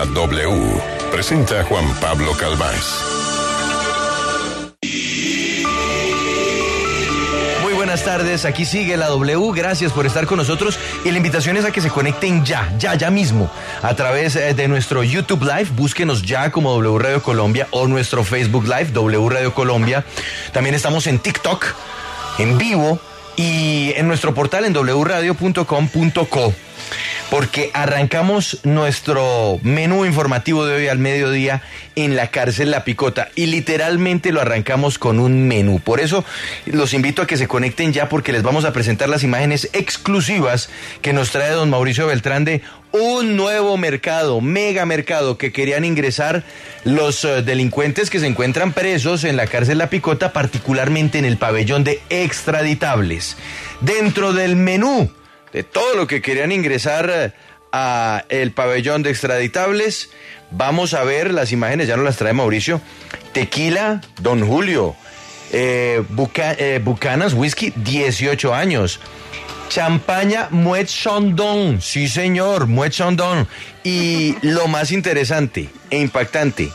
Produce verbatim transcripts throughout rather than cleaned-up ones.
W. Presenta Juan Pablo Calvás. Buenas tardes, aquí sigue la W, gracias por estar con nosotros y la invitación es a que se conecten ya, ya, ya mismo a través de nuestro YouTube Live, búsquenos ya como W Radio Colombia o nuestro Facebook Live, W Radio Colombia. También estamos en TikTok, en vivo y en nuestro portal en w radio punto com punto co. Porque arrancamos nuestro menú informativo de hoy al mediodía en la cárcel La Picota y literalmente lo arrancamos con un menú. Por eso los invito a que se conecten ya porque les vamos a presentar las imágenes exclusivas que nos trae don Mauricio Beltrán de un nuevo mercado, mega mercado que querían ingresar los uh, delincuentes que se encuentran presos en la cárcel La Picota, particularmente en el pabellón de extraditables. Dentro del menú de todo lo que querían ingresar a el pabellón de extraditables, vamos a ver las imágenes, ya nos las trae Mauricio. Tequila, Don Julio, eh, Buca, eh, Bucanas Whisky, dieciocho años. Champaña Moet Chandon, sí señor, Moet Chandon. Y lo más interesante e impactante,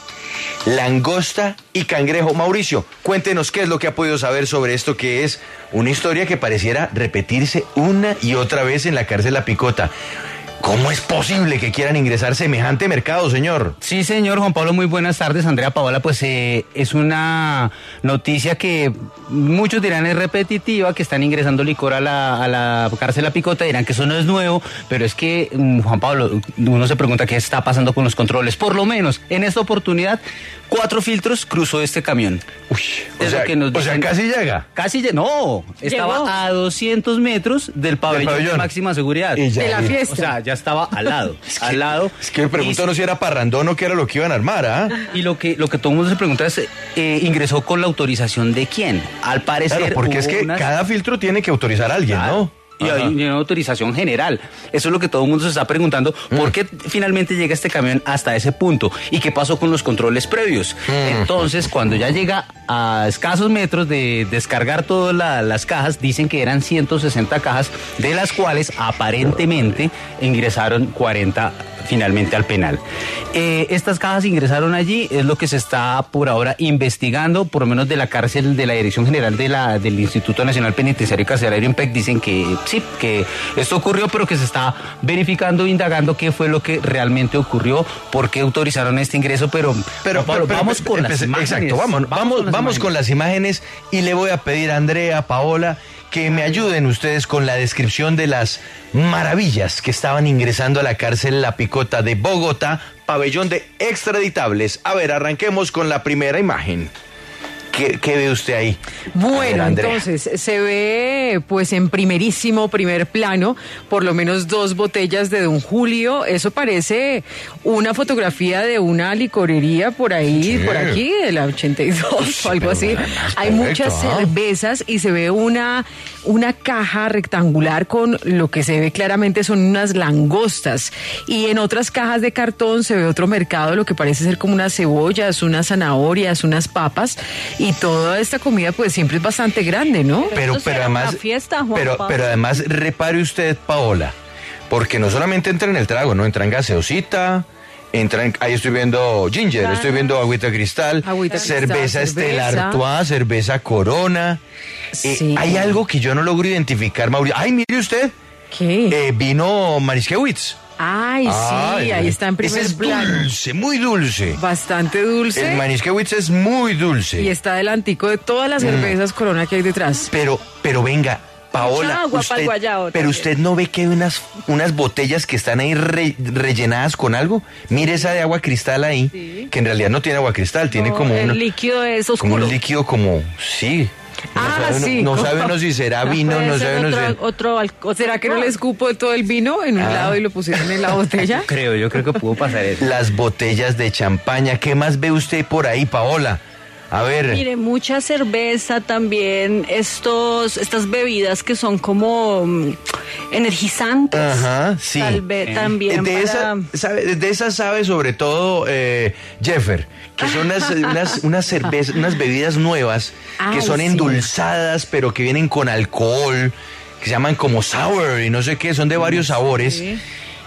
langosta y cangrejo. Mauricio, cuéntenos qué es lo que ha podido saber sobre esto, que es una historia que pareciera repetirse una y otra vez en la cárcel La Picota. ¿Cómo es posible que quieran ingresar semejante mercado, señor? Sí, señor Juan Pablo, muy buenas tardes. Andrea Paola, pues eh, es una noticia que muchos dirán es repetitiva, que están ingresando licor a la, a la cárcel La Picota, dirán que eso no es nuevo, pero es que, Juan Pablo, uno se pregunta qué está pasando con los controles. Por lo menos, en esta oportunidad, cuatro filtros cruzó este camión. Uy, o, sea, que nos dicen, o sea, casi llega. Casi llega, no, estaba Llegó. a doscientos metros del pabellón, del pabellón de máxima seguridad. Y ya, de la fiesta. O sea, ya estaba al lado, es que, al lado. Es que me pregunto y, no si era parrandón o qué era lo que iban a armar, ¿ah? ¿eh? Y lo que, lo que todo el mundo se pregunta es, eh, ¿ingresó con la autorización de quién? Al parecer... Claro, porque es que unas... cada filtro tiene que autorizar a alguien, claro. ¿no? Y hay una autorización general. Eso es lo que todo el mundo se está preguntando. Mm. ¿Por qué finalmente llega este camión hasta ese punto? ¿Y qué pasó con los controles previos? Mm. Entonces, cuando ya llega a escasos metros de descargar todas la, las cajas, dicen que eran ciento sesenta cajas, de las cuales aparentemente ingresaron cuarenta finalmente al penal. Eh, estas cajas ingresaron allí, es lo que se está por ahora investigando, por lo menos de la cárcel de la Dirección General de la, del Instituto Nacional Penitenciario y Carcelario I N P E C, dicen que sí, que esto ocurrió, pero que se está verificando, indagando qué fue lo que realmente ocurrió, por qué autorizaron este ingreso, pero, pero, Pablo, pero vamos pero, con pero, las imágenes. Exacto, vamos, vamos, vamos, con, las vamos con las imágenes y le voy a pedir a Andrea, Paola, que me ayuden ustedes con la descripción de las maravillas que estaban ingresando a la cárcel La Picota de Bogotá, pabellón de extraditables. A ver, arranquemos con la primera imagen. ¿Qué, qué ve usted ahí? Bueno, ver, entonces se ve pues en primerísimo primer plano por lo menos dos botellas de Don Julio. Eso parece una fotografía de una licorería por ahí, sí. por aquí, de la ochenta y dos Uy, o algo así. Hay perfecto, muchas ¿eh? cervezas y se ve una, una caja rectangular con lo que se ve claramente son unas langostas. Y en otras cajas de cartón se ve otro mercado, lo que parece ser como unas cebollas, unas zanahorias, unas papas. Y toda esta comida pues siempre es bastante grande, ¿no? Pero, pero además, fiesta, Juan pero, Pablo. pero además repare usted, Paola, porque no solamente entra en el trago, no entra en gaseosita, entra en, ahí estoy viendo ginger, claro. estoy viendo agüita cristal, agüita cerveza cristal, Estela cerveza. Artois, cerveza Corona. Sí. Eh, hay algo que yo no logro identificar, Mauricio. Ay, mire usted. ¿Qué? Eh, vino Mariskewitz. Ay, sí, Ay, ahí está en primer ese es plano. dulce, muy dulce. Bastante dulce. El Mariskewitz es muy dulce. Y está delantico de todas las cervezas mm. Corona que hay detrás. Pero, pero venga, Paola, agua usted, guayabo, pero usted no ve que hay unas, unas botellas que están ahí re, rellenadas con algo. Mire esa de agua cristal ahí, sí. que en realidad no tiene agua cristal, tiene no, como el un líquido es oscuro. Como un líquido como, sí. No ah, sabe, sí. No, no sabe uno si será vino, no sabe uno otro, si... Otro, otro, ¿Será que no le escupo de todo el vino en un ah. lado y lo pusieron en la botella? Creo, yo creo que pudo pasar eso. Las botellas de champaña, ¿qué más ve usted por ahí, Paola? A ver. Mire, mucha cerveza también, estos, estas bebidas que son como um, energizantes. Ajá, sí. Tal vez eh. también de, para... esa, sabe, de esas sabe sobre todo eh, Jeffer, que son unas, unas, unas cervezas, unas bebidas nuevas Ay, que son sí. endulzadas, pero que vienen con alcohol, que se llaman como sour y no sé qué, son de varios sabores. Sí.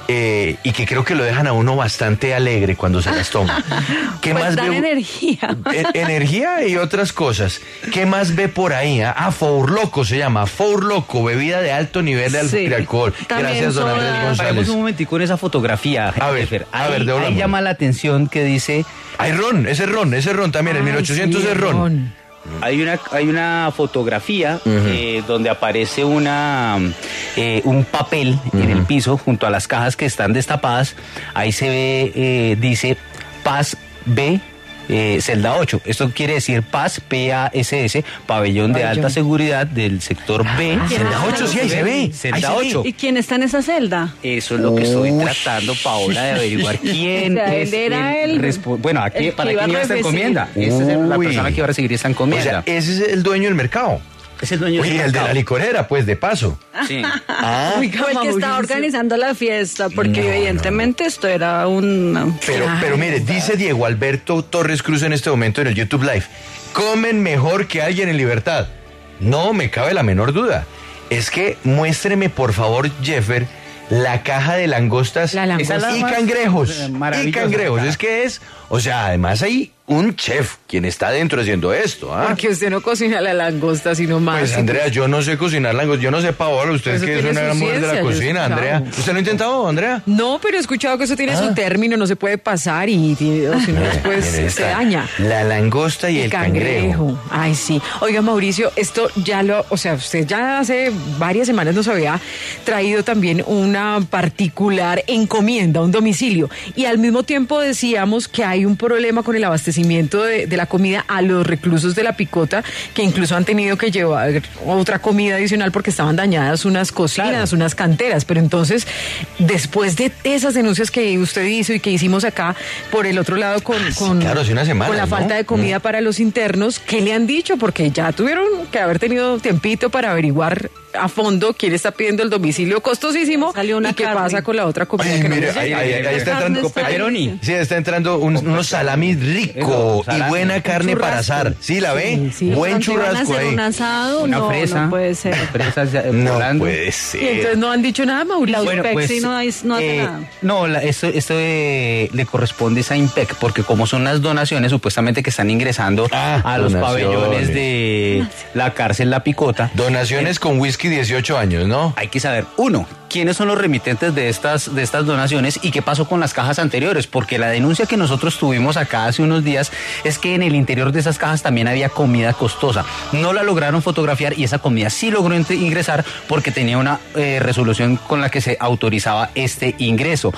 eh, y que creo que lo dejan a uno bastante alegre cuando se las toma. ¿Qué pues más dan ve? energía. E- energía y otras cosas. ¿Qué más ve por ahí? Ah, ah Four Loco se llama. Four Loco, bebida de alto nivel de, al- Sí. de alcohol. También Gracias, don soda. Andrés Paremos González. un momentico en esa fotografía. A ver, Jefer. a ahí, ver, ahí devolvámoslo. llama la atención que dice, Hay ron, ese es ron, ese es ron también. El Ay, mil ochocientos sí, es ron. hay una hay una fotografía eh, donde aparece una eh, un papel en el piso junto a las cajas que están destapadas. Ahí se ve, eh, dice Paz B. Eh, celda ocho, esto quiere decir Paz, P A S S, pabellón de Pabellón. alta seguridad del sector B. Ah, celda ocho, sí, ahí se ve. Ahí Celda se ve. ocho. ¿Y quién está en esa celda? Eso es lo que estoy Uy. tratando, Paola, de averiguar quién O sea, es él era el el- respo- Bueno, aquí, el que ¿para iba quién a iba esta recibir. encomienda? Esta es la Uy. persona que iba a recibir esta O encomienda. sea, ese es el dueño del mercado. es el dueño Oye, del el de la mercado. licorera, pues, de paso. Sí. Ah, Fue el que Mauricio. estaba organizando la fiesta, porque No, evidentemente esto era un... pero, Claro. pero mire, dice Diego Alberto Torres Cruz en este momento en el YouTube Live. Comen mejor que alguien en libertad. No me cabe la menor duda. Es que muéstreme, por favor, Jeffer, la caja de langostas La langosta. Esa es y la más cangrejos. Y maravillosa cangrejos. caja. Es que es, o sea, además hay un chef quien está dentro haciendo esto. ¿ah? Porque usted no cocina la langosta, sino más. Pues Andrea, yo no sé cocinar langostas, yo no sé Paola, usted Eso que es tiene una su gran mujer de la ciencia, yo he cocina, escuchado. Andrea. ¿Usted lo ha intentado, Andrea? No, pero he escuchado que eso tiene Ah. su término, no se puede pasar y tiene- o si no después Mire, se está daña. La langosta y el, cangrejo. Ay, sí. Oiga, Mauricio, esto ya lo, o sea, usted ya hace varias semanas nos había traído también una particular encomienda, un domicilio. Y al mismo tiempo decíamos que hay un problema con el abastecimiento de, de la comida a los reclusos de la Picota, que incluso han tenido que llevar otra comida adicional porque estaban dañadas unas cocinas, Claro. unas canteras. Pero entonces, después de esas denuncias que usted hizo y que hicimos acá, por el otro lado, con, sí, con, claro, hace unas semanas, con la ¿no? falta de comida para los internos, ¿qué le han dicho? Porque ya tuvieron que haber tenido tiempito para averiguar a fondo quién está pidiendo el domicilio costosísimo Salió una y qué carne. pasa con la otra comida Ay, que no mire, les ahí, llega. ahí- ahí está Carne entrando está ahí. pepperoni. Sí, está entrando un- unos salamis rico Eso, y salami. buena carne para Churrasco. asar. ¿Sí la ve? Sí, sí. Buen ¿Cuánto iban a churrasco hacer ahí. un asado? Una no, fresa. no puede ser. Fresas ya, No volando. puede Y ser. entonces no han dicho nada, Mauricio. Bueno, IMPEC sí no hay- no hace eh, nada. no, la- esto, esto eh, le corresponde es a IMPEC, porque como son las donaciones supuestamente que están ingresando Ah, a los donaciones. pabellones de la cárcel La Picota, Donaciones con whisky dieciocho años, ¿no? hay que saber, uno, quiénes son los remitentes de estas, de estas donaciones y qué pasó con las cajas anteriores, porque la denuncia que nosotros tuvimos acá hace unos días es que en el interior de esas cajas también había comida costosa. No la lograron fotografiar y esa comida sí logró int- ingresar porque tenía una eh, resolución con la que se autorizaba este ingreso.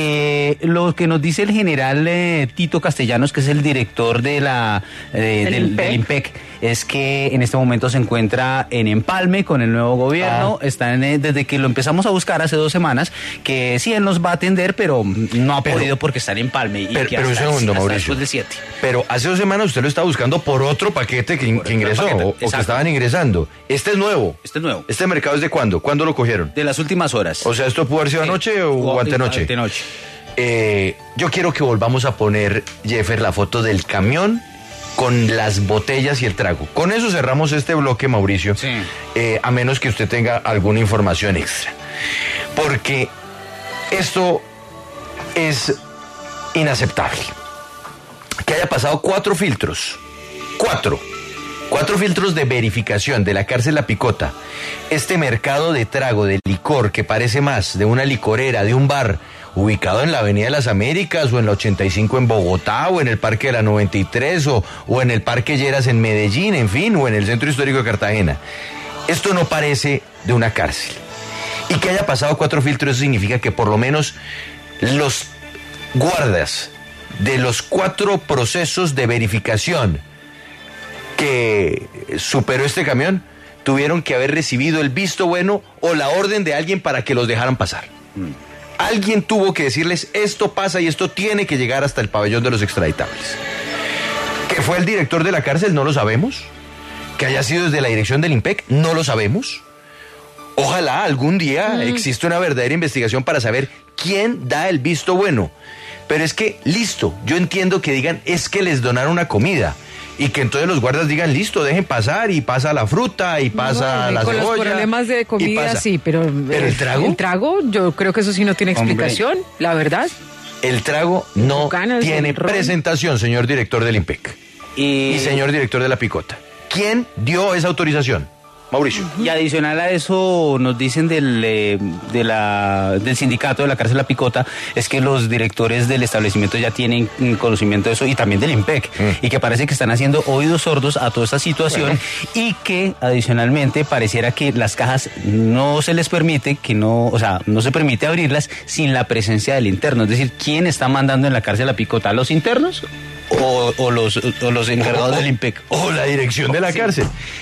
Eh, lo que nos dice el general eh, Tito Castellanos, que es el director de la, eh, Del del, IMPEC. del IMPEC, es que en este momento se encuentra en empalme con el nuevo gobierno. Ah. Está en, eh, desde que lo empezamos a buscar hace dos semanas, que sí, él nos va a atender, pero no ha Pero- podido porque está en empalme. Y pero- que pero un hasta- segundo, hasta Mauricio. después de siete. Pero hace dos semanas usted lo estaba buscando por otro paquete que, in- Por que otro ingresó paquete, o- o, que exacto. estaban ingresando. Este es nuevo. Este es nuevo. ¿Este mercado es de cuándo? ¿Cuándo lo cogieron? De las últimas horas. O sea, ¿esto pudo haber sido Sí. anoche o, o antenoche? Antenoche. Eh, yo quiero que volvamos a poner, Jeffer, la foto del camión con las botellas y el trago. Con eso cerramos este bloque, Mauricio. Sí. Eh, a menos que usted tenga alguna información extra. Porque esto es inaceptable. Que haya pasado cuatro filtros. Cuatro. Cuatro filtros de verificación de la cárcel La Picota. Este mercado de trago, de licor, que parece más de una licorera, de un bar, ubicado en la Avenida de las Américas, o en la ochenta y cinco en Bogotá, o en el Parque de la noventa y tres, o, o en el Parque Lleras en Medellín, en fin, o en el Centro Histórico de Cartagena. Esto no parece de una cárcel. Y que haya pasado cuatro filtros, eso significa que por lo menos los guardas de los cuatro procesos de verificación que superó este camión tuvieron que haber recibido el visto bueno o la orden de alguien para que los dejaran pasar. Alguien tuvo que decirles esto pasa y esto tiene que llegar hasta el pabellón de los extraditables. ¿Que fue el director de la cárcel? No lo sabemos. ¿Que haya sido desde la dirección del IMPEC? No lo sabemos. Ojalá algún día exista una verdadera investigación para saber quién da el visto bueno. Pero es que, listo, yo entiendo que digan, es que les donaron una comida. y que entonces los guardas digan, listo, dejen pasar, y pasa la fruta, y pasa no, la con cebolla. Con los problemas de comida, sí, pero... ¿Pero el trago? El trago, yo creo que eso sí no tiene explicación, Hombre. la verdad. El trago no Bucanas, tiene presentación, señor director del IMPEC. Y... y señor director de la Picota. ¿Quién dio esa autorización? Mauricio. Y adicional a eso nos dicen del, eh, de la, del sindicato de la cárcel La Picota, es que los directores del establecimiento ya tienen conocimiento de eso, y también del IMPEC, mm. y que parece que están haciendo oídos sordos a toda esta situación, bueno. y que adicionalmente pareciera que las cajas no se les permite, que no, o sea, no se permite abrirlas sin la presencia del interno. Es decir, ¿quién está mandando en la cárcel La Picota? ¿Los internos? O, o, los, o los encargados o, del IMPEC. O la dirección de la sí. cárcel.